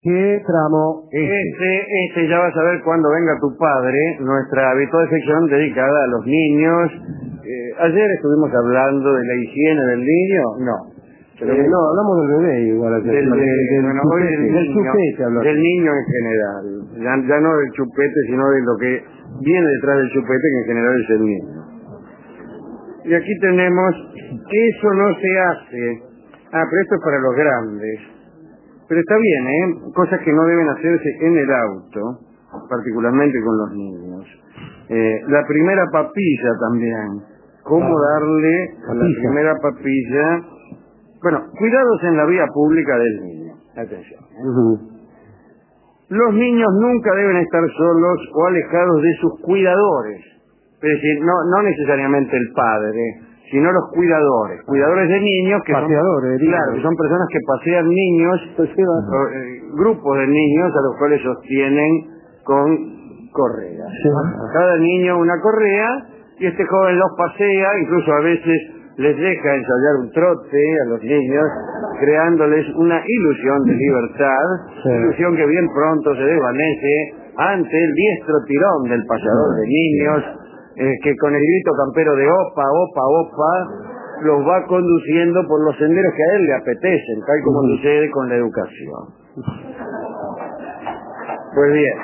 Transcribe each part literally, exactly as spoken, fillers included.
¿Qué tramo? Este. este, este ya vas a ver cuando venga tu padre, nuestra habitual sección dedicada a los niños. Eh, ayer estuvimos hablando de la higiene del niño, no. Pero eh, no, hablamos del bebé igual. Del, del, del, bueno, chupete, del, del, niño, chupete, del niño en general. Ya, ya no del chupete, sino de lo que viene detrás del chupete, que en general es el niño. Y aquí tenemos que eso no se hace. Ah, pero esto es para los grandes. Pero está bien, ¿eh? Cosas que no deben hacerse en el auto, particularmente con los niños. Eh, la primera papilla también. ¿Cómo darle a la primera papilla? Bueno, cuidados en la vía pública del niño. Atención. ¿eh? Uh-huh. Los niños nunca deben estar solos o alejados de sus cuidadores. Es decir, no, no necesariamente el padre, sino los cuidadores, cuidadores de niños que paseadores, son, claro, que son personas que pasean niños, eh, grupos de niños a los cuales sostienen con correas. Sí. Cada niño una correa y este joven los pasea, incluso a veces les deja ensayar un trote a los niños, creándoles una ilusión de libertad, sí. Ilusión que bien pronto se desvanece ante el diestro tirón del paseador de niños, Eh, que con el grito campero de opa, opa, opa, los va conduciendo por los senderos que a él le apetecen, tal como uh-huh. sucede con la educación. Pues bien.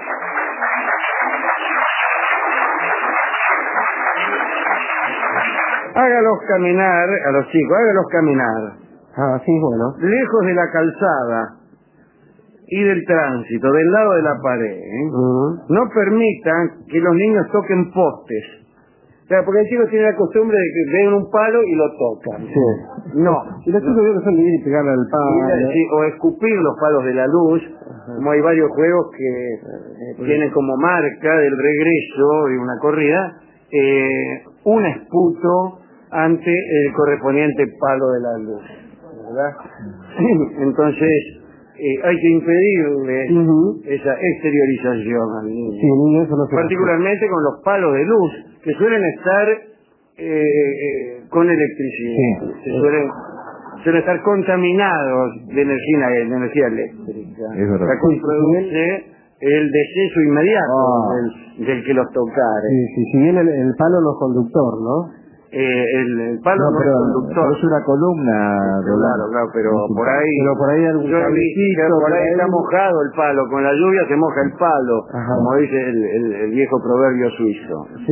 Hágalos caminar, a los chicos, hágalos caminar. Ah, sí, bueno. Lejos de la calzada y del tránsito, del lado de la pared. ¿eh? Uh-huh. No permitan que los niños toquen postes. Claro, porque el chico tiene la costumbre de que ven un palo y lo tocan. Sí. No. Y los chicos no. Veo que son de ir y pegarle al palo. Sí, o escupir los palos de la luz. Ajá. Como hay varios juegos que eh, tienen como marca del regreso de una corrida, eh, un esputo ante el correspondiente palo de la luz. ¿Verdad? Entonces, Eh, hay que impedirle uh-huh. esa exteriorización al niño. Sí, niño eso no se particularmente hace. Con los palos de luz, que suelen estar eh, eh, con electricidad. Sí. Se suelen, suelen estar contaminados de energía, de energía eléctrica. Es verdad. La que produce el deceso inmediato oh. del, del que los tocare. Sí, sí, si bien el, el palo no es conductor, ¿no? Eh, el, el palo no, no pero, es conductor. Es una columna. Claro, claro, pero no, por ahí... Pero por ahí algún yo vi que por ahí está mojado el palo. Con la lluvia se moja el palo. Ajá. Como dice el, el, el viejo proverbio suizo. Sí.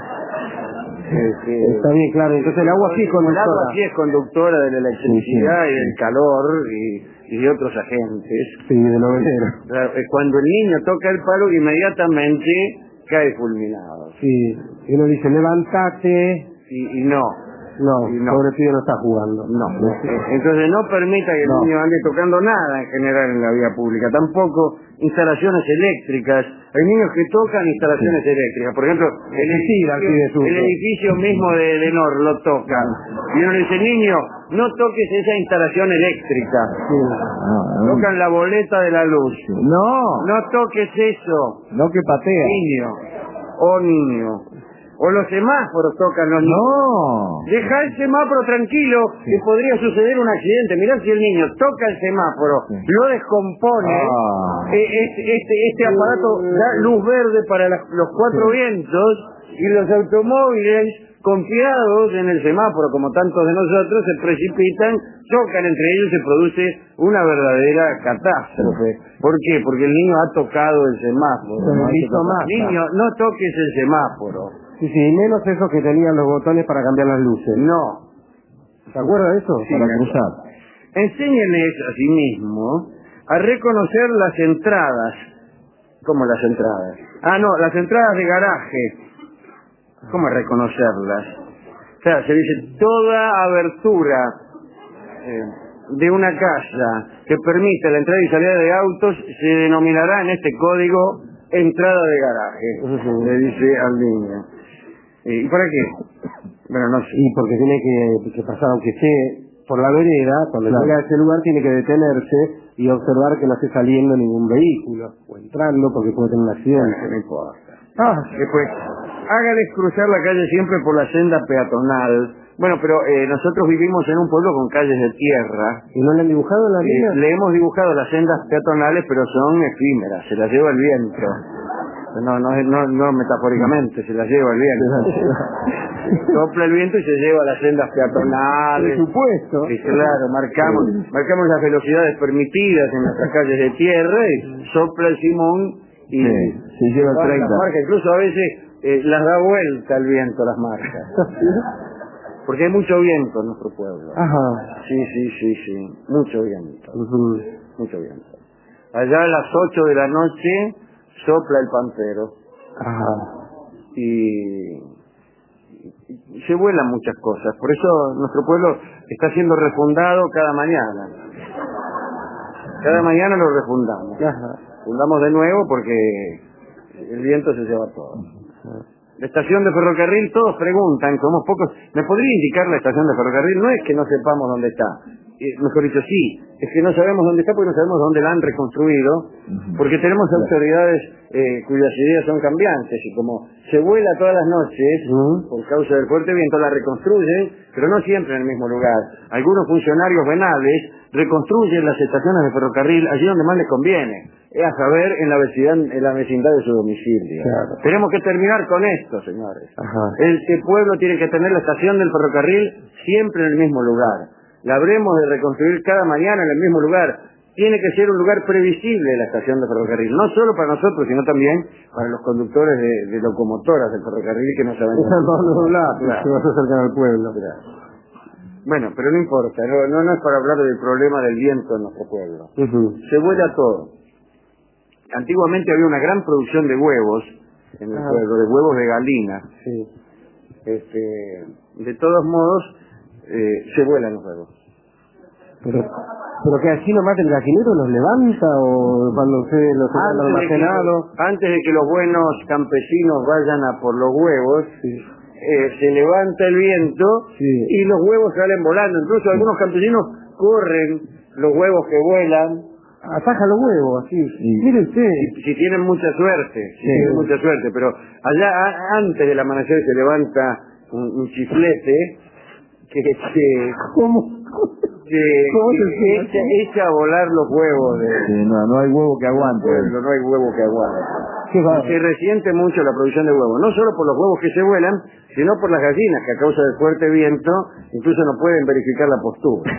Este, está bien, claro. Entonces el agua sí es conductora. El agua sí es conductora de la electricidad sí, sí, y del calor y, y de otros agentes. Sí, de lo venero. Cuando el niño toca el palo, inmediatamente cae fulminado. Sí. Y uno dice, levántate... Y, y no, no, y no, pobre tío no está jugando. No. Entonces no permita que el no. niño ande tocando nada en general en la vía pública, tampoco instalaciones eléctricas. Hay niños que tocan instalaciones sí. eléctricas. Por ejemplo, el edificio, el edificio mismo de, de Nor lo tocan. Y uno le dice, niño, no toques esa instalación eléctrica. Sí. No, no. Tocan la boleta de la luz. No. No toques eso. No que patea. Niño. Oh, niño. O los semáforos tocan los niños. No. Deja el semáforo tranquilo, sí. que podría suceder un accidente. Mirá si el niño toca el semáforo, sí. lo descompone, ah. eh, este, este, este aparato da luz verde para la, los cuatro sí. vientos, y los automóviles, confiados en el semáforo, como tantos de nosotros, se precipitan, chocan entre ellos y se produce una verdadera catástrofe. ¿Por qué? Porque el niño ha tocado el semáforo. ¿no? Niño, no toques el semáforo. Sí, sí, menos esos que tenían los botones para cambiar las luces. No. ¿Se acuerda de eso? Sí, para cruzar. Enséñenles a sí mismo a reconocer las entradas. ¿Cómo las entradas? Ah, no, las entradas de garaje. ¿Cómo reconocerlas? O sea, se dice toda abertura eh, de una casa que permita la entrada y salida de autos se denominará en este código entrada de garaje. Uh-huh. Le dice al niño. ¿Y para qué? Bueno, no sé. Y porque tiene que, que pasar, aunque esté por la vereda, cuando claro. llega a ese lugar tiene que detenerse y observar que no esté saliendo ningún vehículo, o entrando porque puede tener un accidente. Bueno, no importa. Ah, después, hágales cruzar la calle siempre por la senda peatonal, Bueno, pero eh, nosotros vivimos en un pueblo con calles de tierra. ¿Y no le han dibujado la línea? Eh, le hemos dibujado las sendas peatonales, pero son efímeras, se las lleva el viento. No, no, no, no metafóricamente, se las lleva el viento. Sopla el viento y se lleva las sendas peatonales. Por supuesto. Y claro, marcamos, marcamos las velocidades permitidas en nuestras calles de tierra y sopla el simón y sí, se lleva el treinta. Las marcas, incluso a veces eh, las da vuelta el viento las marcas. Porque hay mucho viento en nuestro pueblo. Ajá. Sí, sí, sí, sí, mucho viento. Uh-huh. Mucho viento. Allá a las ocho de la noche sopla el pampero. Ajá. Y, y se vuelan muchas cosas. Por eso nuestro pueblo está siendo refundado cada mañana. Cada mañana lo refundamos. Ajá. Fundamos de nuevo porque el viento se lleva todo. La estación de ferrocarril, todos preguntan, somos pocos. ¿Me podría indicar la estación de ferrocarril? No es que no sepamos dónde está. Eh, mejor dicho, sí. Es que no sabemos dónde está porque no sabemos dónde la han reconstruido. Porque tenemos autoridades eh, cuyas ideas son cambiantes. Y como se vuela todas las noches, uh-huh. por causa del fuerte viento, la reconstruyen, pero no siempre en el mismo lugar. Algunos funcionarios venales reconstruyen las estaciones de ferrocarril allí donde más les conviene. Es a saber, en la vecindad, en la vecindad de su domicilio. Claro. Tenemos que terminar con esto, señores. Ajá. Este pueblo tiene que tener la estación del ferrocarril siempre en el mismo lugar. La habremos de reconstruir cada mañana en el mismo lugar. Tiene que ser un lugar previsible la estación de ferrocarril, no solo para nosotros, sino también para los conductores de, de locomotoras del ferrocarril que no saben. Claro. Se va a acercar al pueblo. Claro. Bueno, pero no importa, no, no, no es para hablar del problema del viento en nuestro pueblo. Uh-huh. Se vuela todo. Antiguamente había una gran producción de huevos en el ah. pueblo, de huevos de gallina. Sí. Este, de todos modos, eh, se vuelan los huevos. Pero, pero que así nomás el gallinero los levanta o cuando ustedes los han almacenado. Antes de que los buenos campesinos vayan a por los huevos, sí. eh, se levanta el viento sí. y los huevos salen volando. Incluso sí. algunos campesinos corren los huevos que vuelan. Ataja los huevos, así. Sí. Mire usted. Si, si tienen mucha suerte, si sí. tienen mucha suerte, pero allá a, antes del amanecer se levanta un, un chiflete que, que ¿Cómo? que, ¿Cómo que echa, echa a volar los huevos. De, sí, no, no hay huevo que aguante. Pueblo, no hay huevo que aguante. Qué se resiente mucho la producción de huevos, no solo por los huevos que se vuelan, sino por las gallinas que a causa del fuerte viento incluso no pueden verificar la postura.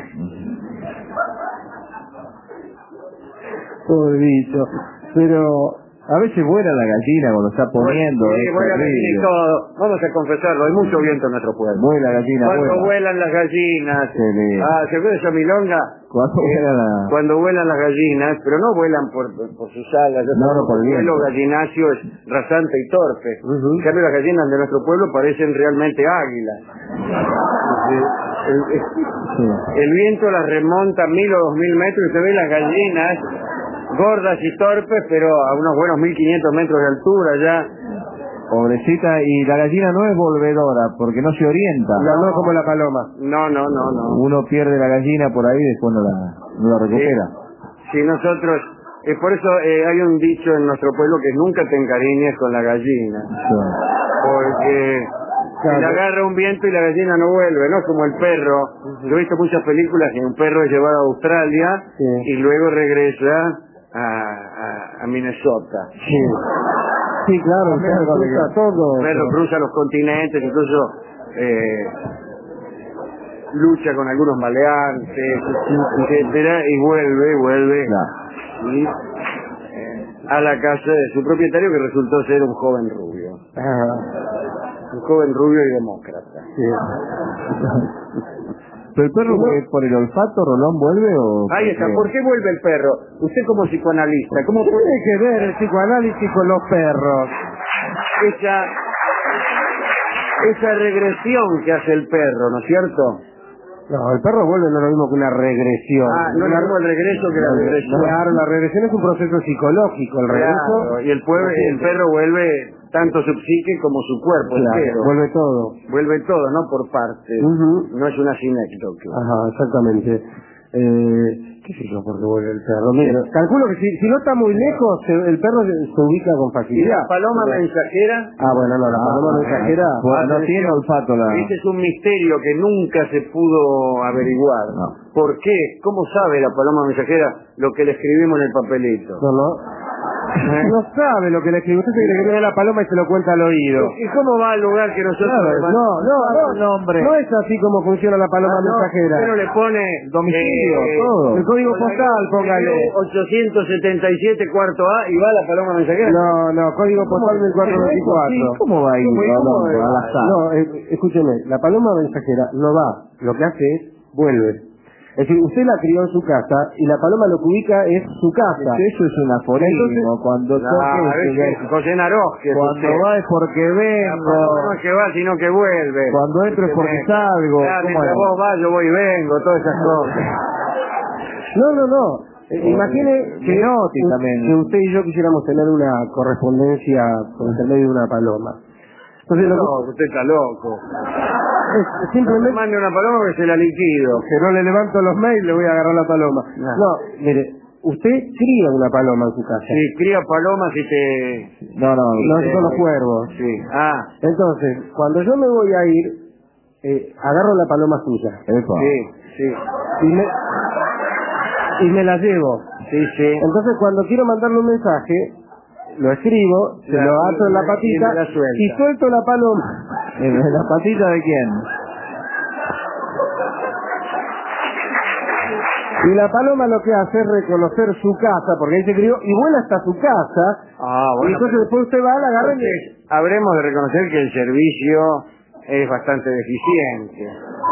Pobre bicho. Pero a veces vuela la gallina cuando está poniendo. Sí, vuela la gallina y todo. Vamos a confesarlo, hay mucho viento en nuestro pueblo. Vuela la gallina, Cuando vuela. vuelan las gallinas. Sí. Ah, ¿se acuerda de esa milonga? Cuando, eh, vuelan la... cuando vuelan las gallinas, pero no vuelan por, por sus alas. No, no, por el viento. El vuelo gallinacio es rasante y torpe. Uh-huh. En cambio, las gallinas de nuestro pueblo parecen realmente águilas. Sí. El, el, sí. el viento las remonta mil o dos mil metros y usted ve las gallinas gordas y torpes, pero a unos buenos mil quinientos metros de altura ya. Pobrecita, y la gallina no es volvedora, porque no se orienta. No, no es como la paloma. No, no, no, no. Uno pierde la gallina por ahí y después no la, no la recupera. Sí, sí nosotros, eh, por eso eh, hay un dicho en nuestro pueblo que nunca te encariñes con la gallina. Sí. Porque claro. se le agarra un viento y la gallina no vuelve, ¿no? Como el perro. Uh-huh. Yo he visto muchas películas que un perro es llevado a Australia sí. y luego regresa A, a, a Minnesota. Sí, sí claro, el perro cruza todo. El perro cruza los continentes, incluso eh, lucha con algunos maleantes, etcétera, y vuelve, vuelve claro. y, eh, a la casa de su propietario, que resultó ser un joven rubio. Ah. Un joven rubio y demócrata. Sí. ¿Pero el perro no? por el olfato, Rolón, vuelve o...? Ahí está, ¿por qué vuelve el perro? Usted como psicoanalista, ¿cómo puede tiene que ver el psicoanálisis con los perros? Esa, esa regresión que hace el perro, ¿no es cierto? No, el perro vuelve no es lo mismo que una regresión. Ah, no es lo mismo el regreso que la regresión. Claro, la regresión es un proceso psicológico, el regreso... Claro, y el, pueblo, el perro vuelve tanto su psique como su cuerpo. Claro, entero. vuelve todo. Vuelve todo, no por partes. Uh-huh. No es una sinécdoque. Ajá, exactamente. Eh, qué sé yo, porque vuelve el perro. Mira, calculo que si, si no está muy lejos, se, el perro se, se ubica con ¿Y facilidad. la paloma mensajera? Ah, bueno, no, la Ah, paloma ah, mensajera... Bueno, no tiene olfato la... Ese es un misterio que nunca se pudo averiguar. No. ¿Por qué? ¿Cómo sabe la paloma mensajera lo que le escribimos en el papelito? No, no. No sabe lo que le escribe. Usted se cree que viene la paloma y se lo cuenta al oído. ¿Y cómo va al lugar que nosotros... Claro, le no, no, no, no, hombre. no es así como funciona la paloma Ah, no, mensajera. Pero le pone... Domicilio, eh, todo. El código postal, póngale. ochocientos setenta y siete, cuarto A, y va la paloma mensajera. No, no, código postal del cuatro veinticuatro. Sí, ¿cómo va a ir? ¿Cómo- cómo Hablando va? al azar. No, eh, escúcheme, la paloma mensajera no va, lo que hace es vuelve. Es decir, usted la crió en su casa y la paloma lo que ubica es su casa. Eso es un aforismo. Entonces- Cuando No, toque, es que José Naroz, que es cuando usted. va es porque La vengo. paloma no es que va, sino que vuelve. Cuando entro es porque Usted me- salgo. Claro, ¿Cómo mientras es? vos vas, yo voy y vengo, todas esas cosas. No, no, no. Eh, imagine que, Menotti u- también. que usted y yo quisiéramos tener una correspondencia por intermedio de una paloma. Entonces, lo No, usted está loco. que, es Me simplemente mande una paloma que se la liquido. que no le levanto los mails, le voy a agarrar la paloma. No. No, mire, usted cría una paloma en su casa. Si cría palomas y te... No, no. No, esos son los cuervos. Sí. Ah, Entonces, cuando yo me voy a ir, eh, agarro la paloma suya Epa. sí, sí. y me, y me la llevo. Sí, sí. Entonces, cuando quiero mandarle un mensaje, lo escribo, se La- lo ato en la y patita me la suelta. y suelto la paloma. ¿En la patita de quién? Y la paloma lo que hace es reconocer su casa, porque ahí se crió, y vuela hasta su casa. Ah, Y bueno. entonces después usted va, la agarra y le... Entonces, habremos de reconocer que el servicio es bastante deficiente.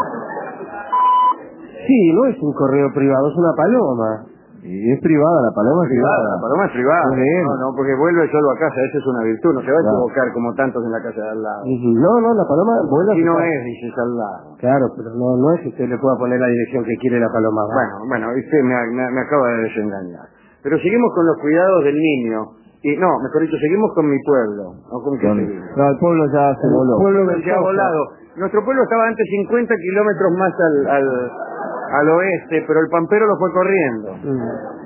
Sí, no es un correo privado, es una paloma. Y es privada, la paloma es privada. La paloma es privada. Es de él. No, no, porque vuelve solo a casa, eso es una virtud, no se va a Claro. equivocar como tantos en la casa de al lado. Ujú. No, no, la paloma vuela a Si su no casa. es, dices al lado. Claro, pero no, no es que usted le pueda poner la dirección que quiere la paloma. ¿va? Bueno, bueno, usted me, me- me acaba de desengañar. Pero seguimos con los cuidados del niño. Y no, mejor dicho, seguimos con mi pueblo. ¿O con qué Con- seguimos? No, el pueblo ya se El voló. pueblo Se ha Mendoza. volado. Nuestro pueblo estaba antes cincuenta kilómetros más al, al, al oeste, pero el pampero lo fue corriendo. Mm.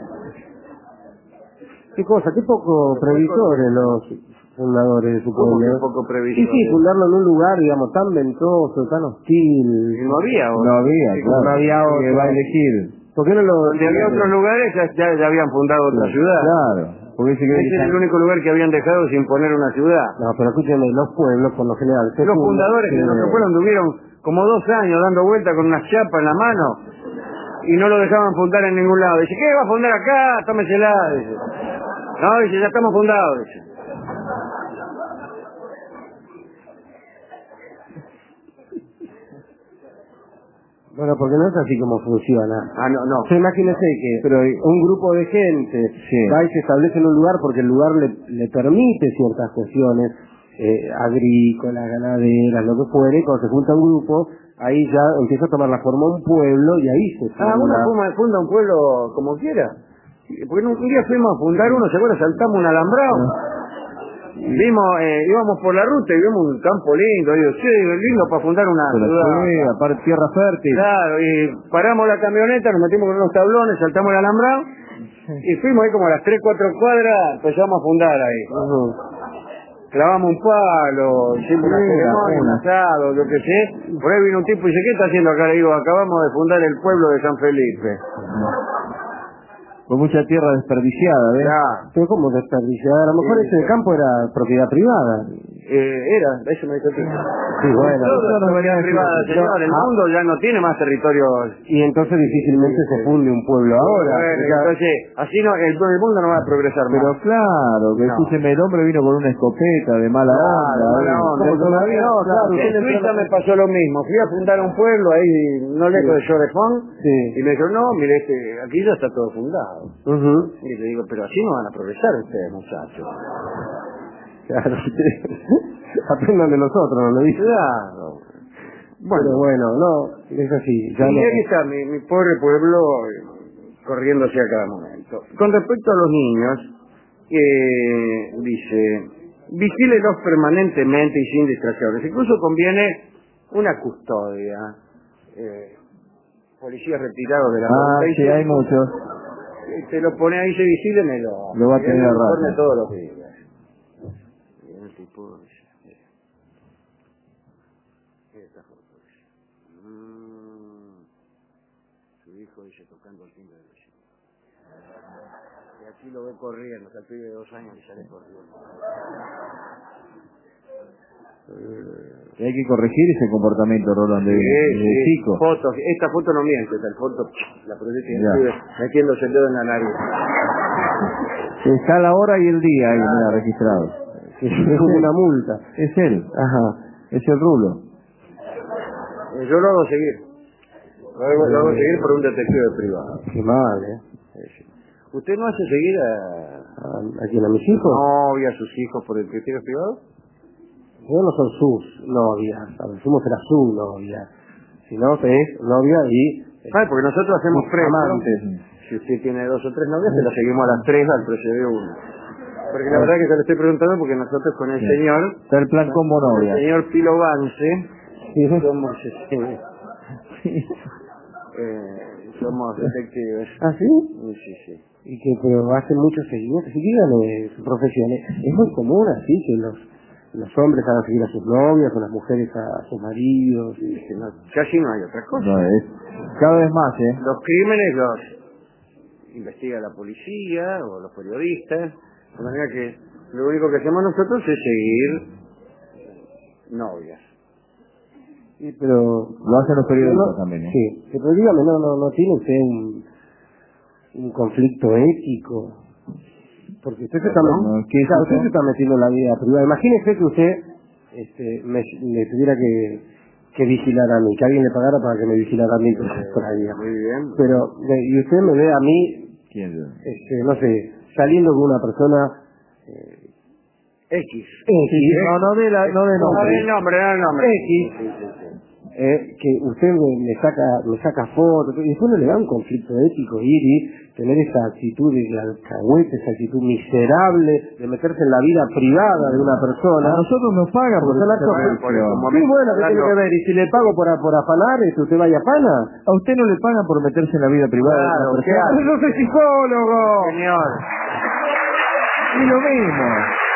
Qué cosa, qué poco previsores los fundadores de su ¿Cómo pueblo. que poco Sí, previsores? sí, fundarlo en un lugar, digamos, tan ventoso, tan hostil. Y no había No otro. había, Sí, claro. no había Que otro. va a elegir. ¿Por qué no lo...? Donde había otros lugares ya, ya, ya habían fundado otra ciudad. Claro. Porque dice que Ese era el único lugar que habían dejado sin poner una ciudad. No, pero escúcheme, los pueblos, por lo general... se Los fundan- fundadores de sí. nuestro pueblo anduvieron como dos años dando vueltas con una chapa en la mano y no lo dejaban fundar en ningún lado. Dice, ¿qué va a fundar acá? Tómesela. Dice. No, dice, ya estamos fundados. Dice. Bueno, porque no es así como funciona. Ah, no, no. O sea, imagínese que Pero- un grupo de gente Sí. va y se establece en un lugar porque el lugar le, le permite ciertas cuestiones eh, agrícolas, ganaderas, lo que fuere, y cuando se junta un grupo, ahí ya empieza a tomar la forma de un pueblo y ahí se Ah, uno funda. fuma- funda un pueblo como quiera. Porque un día fuimos a fundar uno, ¿se acuerdan? Saltamos un alambrado. Vimos, eh, íbamos por la ruta y vimos un campo lindo. Digo, sí, lindo para fundar una Pero ciudad. sí, aparte tierra fértil. Claro, y paramos la camioneta, nos metimos con unos tablones, saltamos el alambrado y fuimos ahí como a las tres, cuatro cuadras, empezamos a fundar ahí. Ujú. Clavamos un palo, hicimos una Sí, ceremonia, un una. asado, lo que sé. Por ahí vino un tipo y dice, ¿qué está haciendo acá? Le digo, acabamos de fundar el pueblo de San Felipe. Con mucha tierra desperdiciada, ¿ves? Ya, Pero como desperdiciada, a lo mejor Sí, ese sí. campo era propiedad privada. eh, era, eso me dijo el tipo. Sí, bueno. Todo eso es no propiedad venía privada, diciendo. señor. El Ah. mundo ya no tiene más territorios. Y entonces difícilmente se funde un pueblo ahora. Bueno, O sea, entonces, así no, el, el mundo no va a progresar Pero más. claro, que No. escúcheme, el hombre vino con una escopeta de mala Claro, onda. mala ¿eh? onda. ¿Cómo todavía? No, Claro, en usted le Suiza entró- me pasó lo mismo. Fui a fundar un pueblo ahí, no lejos de Chorejón, Sí. y me dijo, no, mire, este, aquí ya está todo fundado. Ujú. Y le digo, pero así no van a progresar ustedes, muchachos. Claro, aprendan de nosotros, ¿no lo dice? Claro. Bueno, bueno, no, es así. Ya Y no- aquí está mi, mi pobre pueblo eh, corriendo hacia cada momento. Con respecto a los niños, eh, dice, vigílelos permanentemente y sin distracciones. Incluso conviene una custodia. Eh, policías retirados de la Ah, noventa y sí, seis. hay muchos. Te lo pone ahí, se visible, me lo... Lo va a tener a rata. todos los días. Y el tipo dice... mira. Esta foto dice. Mm, su hijo dice tocando el timbre del vecino. Y aquí lo ve corriendo, hasta el pibe de dos años y sale corriendo. Y hay que corregir ese comportamiento, Rolando, de, Sí, de sí. chico. Fotos, esta foto no miente, esta foto la proyecta y el Ya. pibe metiéndose el dedo en la nariz. Está la hora y el día ahí, mira, registrado. Es como una multa. Es él. Ajá. Es el rulo. Eh, Yo lo hago seguir. Lo hago, lo hago seguir por un detective privado. Qué mal, ¿eh? ¿Usted no hace seguir a, ¿A, a quién? ¿A mis hijos? novia, a sus hijos por el detective privado? No, no son sus novias. A ver, somos era su novia. Si no, es novia y... Ah, porque nosotros hacemos tres, ¿no? amantes. Si usted tiene dos o tres novias, se las seguimos a las tres al precio de una. Porque la verdad que se lo estoy preguntando porque nosotros con el Sí. señor, Está el plan combo el novia. señor Pilo Vance, Sí. somos, este, eh, somos detectives. ¿Ah, sí? Sí, sí, sí. Y que pero hacen muchos seguimientos. Y díganme su profesión. Es es muy común así que los los hombres hagan seguir a sus novias o las mujeres a sus maridos. Es que no- casi no hay otra cosa. No, es cada vez más, ¿eh? Los crímenes los investiga la policía o los periodistas, de manera que lo único que hacemos nosotros es seguir novias. Sí, pero... Lo hacen los periodistas no, también, ¿eh? Sí, pero dígame, no, no, no tiene usted un, un conflicto ético. Porque usted se está, No, ¿qué es claro, usted eso? se está metiendo en la vida privada. Imagínese que usted este, me, me tuviera que, que vigilar a mí, que alguien le pagara para que me vigilara a mí por, por ahí. Muy bien. Pero, de- y usted me ve a mí, ¿Quién? este, no sé, saliendo con una persona eh, X. X, No, no de la, no de No, nombre. el nombre, no el nombre. X, Sí, sí, sí. eh, que usted me, me saca me saca fotos, y después no le da un conflicto ético ir y tener esa actitud de alcahuete, esa actitud miserable de meterse en la vida privada de una persona. A nosotros nos pagan por Porque son ese actos- servicio. por el Sí, bueno, ¿qué tiene que ver? Y si le pago por, a- por afanar, ¿es que usted vaya a afana? A usted no le pagan por meterse en la vida privada de Claro, una ¿qué persona. hace? Yo soy psicólogo. Señor. Y lo mismo.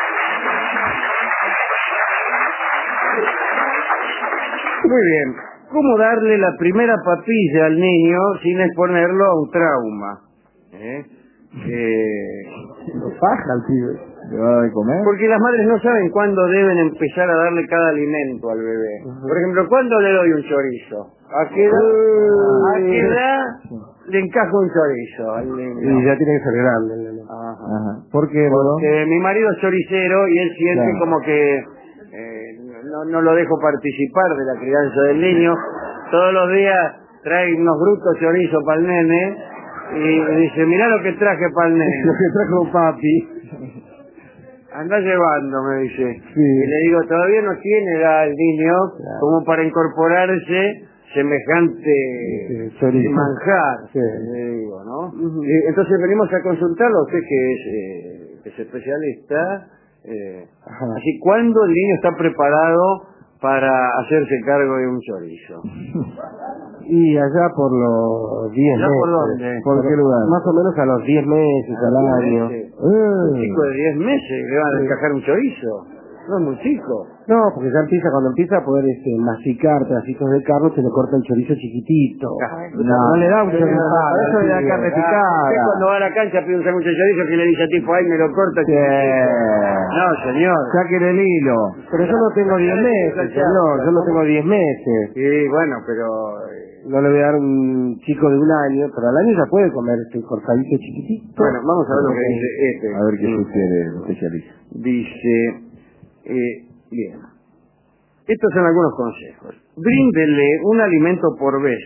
Muy bien. ¿Cómo darle la primera papilla al niño sin exponerlo a un trauma? ¿Eh? Eh, Lo paja al pibe. ¿Le va a dar de comer? porque las madres no saben cuándo deben empezar a darle cada alimento al bebé. Por ejemplo, ¿cuándo le doy un chorizo? ¿A qué edad, a qué edad le encajo un chorizo al niño? Y ya tiene que ser grande. el nene. Ajá. Ajá. ¿Por qué, Rodo? Porque mi marido es choricero y él siente Claro. como que eh, no, no lo dejo participar de la crianza del niño. Todos los días trae unos brutos chorizos para el nene y dice, mirá lo que traje para el Lo nene. que trajo papi. Anda llevando, me dice. Sí. Y le digo, todavía no tiene edad el niño Claro. como para incorporarse semejante Sí, chorizo. manjar, Sí. le digo, ¿no? Y entonces venimos a consultarlo, usted que es, eh, que es especialista, eh, Ajá. así, ¿cuándo el niño está preparado para hacerse cargo de un chorizo? Y allá por los diez ¿Allá meses. por dónde? ¿Por qué lugar? Más o menos a los diez meses, A al los diez año. meses. Eh. Un chico de diez meses le van a Sí. encajar un chorizo. No es muy chico. No, porque ya empieza, cuando empieza a poder este, masticar pedacitos de carne, se le corta el chorizo chiquitito. No. no le da un Pero chorizo. para eso le da carne Ah, picada. usted cuando va a la cancha pide un sándwich de chorizo que le dice a tipo, ay, me lo corta. Sí. chiquitito. No, señor. Saquen el hilo. Pero yo no tengo diez meses, señor, yo no tengo diez meses. Sí, bueno, pero... eh, No le voy a dar un chico de un año, pero al año ya puede comer este cortadito chiquitito. Bueno, vamos a ver lo que Ok. dice este. A ver qué sugiere el especialista. Dice, eh, bien, estos son algunos consejos. Bríndele un alimento por vez.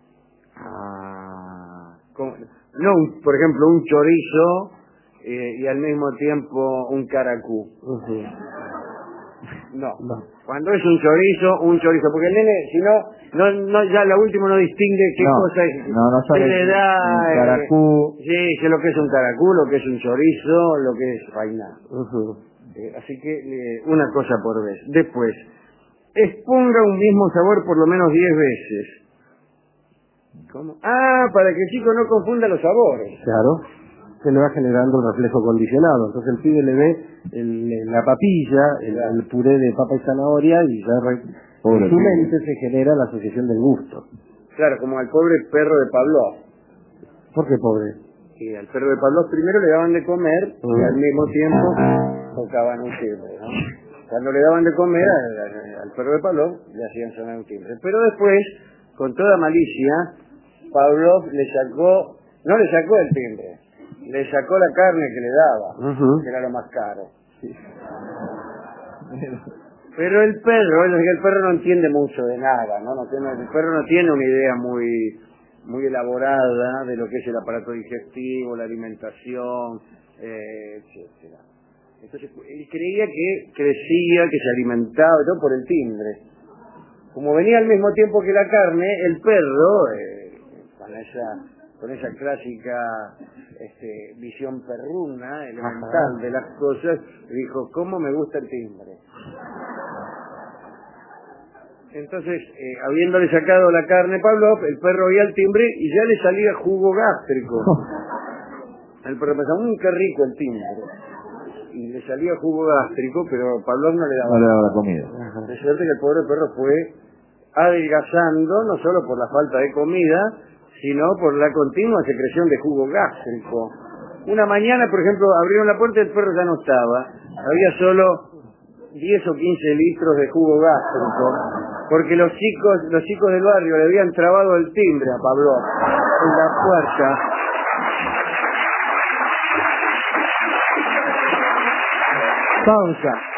Ah, como- no, un- por ejemplo, un chorizo eh, y al mismo tiempo un caracú. Ujú. No. No. Cuando es un chorizo, un chorizo. Porque el nene, si no, no, no ya lo último no distingue qué No, cosa es. no, no sabe Se le da... un eh, caracú. sí, sé lo que es un caracú, lo que es un chorizo, lo que es faina. Ujú. Eh, así que eh, una cosa por vez. Después, exponga un mismo sabor por lo menos diez veces. ¿Cómo? Ah, para que el chico no confunda los sabores. Claro, se le va generando un reflejo condicionado. Entonces el pibe le ve el, la papilla, el, Claro. el puré de papa y zanahoria y ya re, Pobre en su pibe. mente se genera la asociación del gusto. Claro, como al pobre perro de Pavlov. ¿Por qué pobre? Y al perro de Pavlov primero le daban de comer y Mm. al mismo tiempo tocaban un timbre, ¿no? Cuando le daban de comer al, al- al perro de Pavlov le hacían sonar un timbre. Pero después, con toda malicia, Pavlov le sacó, no le sacó el timbre, le sacó la carne que le daba, Ujú. que era lo más caro. Pero el perro, es decir, el perro no entiende mucho de nada, ¿no? No tiene- el perro no tiene una idea muy muy elaborada de lo que es el aparato digestivo, la alimentación, eh, etcétera. Entonces, él creía que crecía, que se alimentaba, y todo por el timbre. Como venía al mismo tiempo que la carne, el perro, eh, con esa con esa clásica este, visión perruna, elemental Ajá. de las cosas, dijo, ¿cómo me gusta el timbre? Entonces, eh, habiéndole sacado la carne Pavlov, el perro oía el timbre y ya le salía jugo gástrico. El perro pensaba, mmm, qué rico el timbre. Y le salía jugo gástrico, pero Pavlov no le daba No le daba nada. la comida. De suerte que el pobre perro fue adelgazando, no solo por la falta de comida, sino por la continua secreción de jugo gástrico. Una mañana, por ejemplo, abrieron la puerta y el perro ya no estaba. Había solo diez o quince litros de jugo gástrico, porque los chicos los chicos del barrio le habían trabado el timbre a Pavlov en la puerta. Pausa.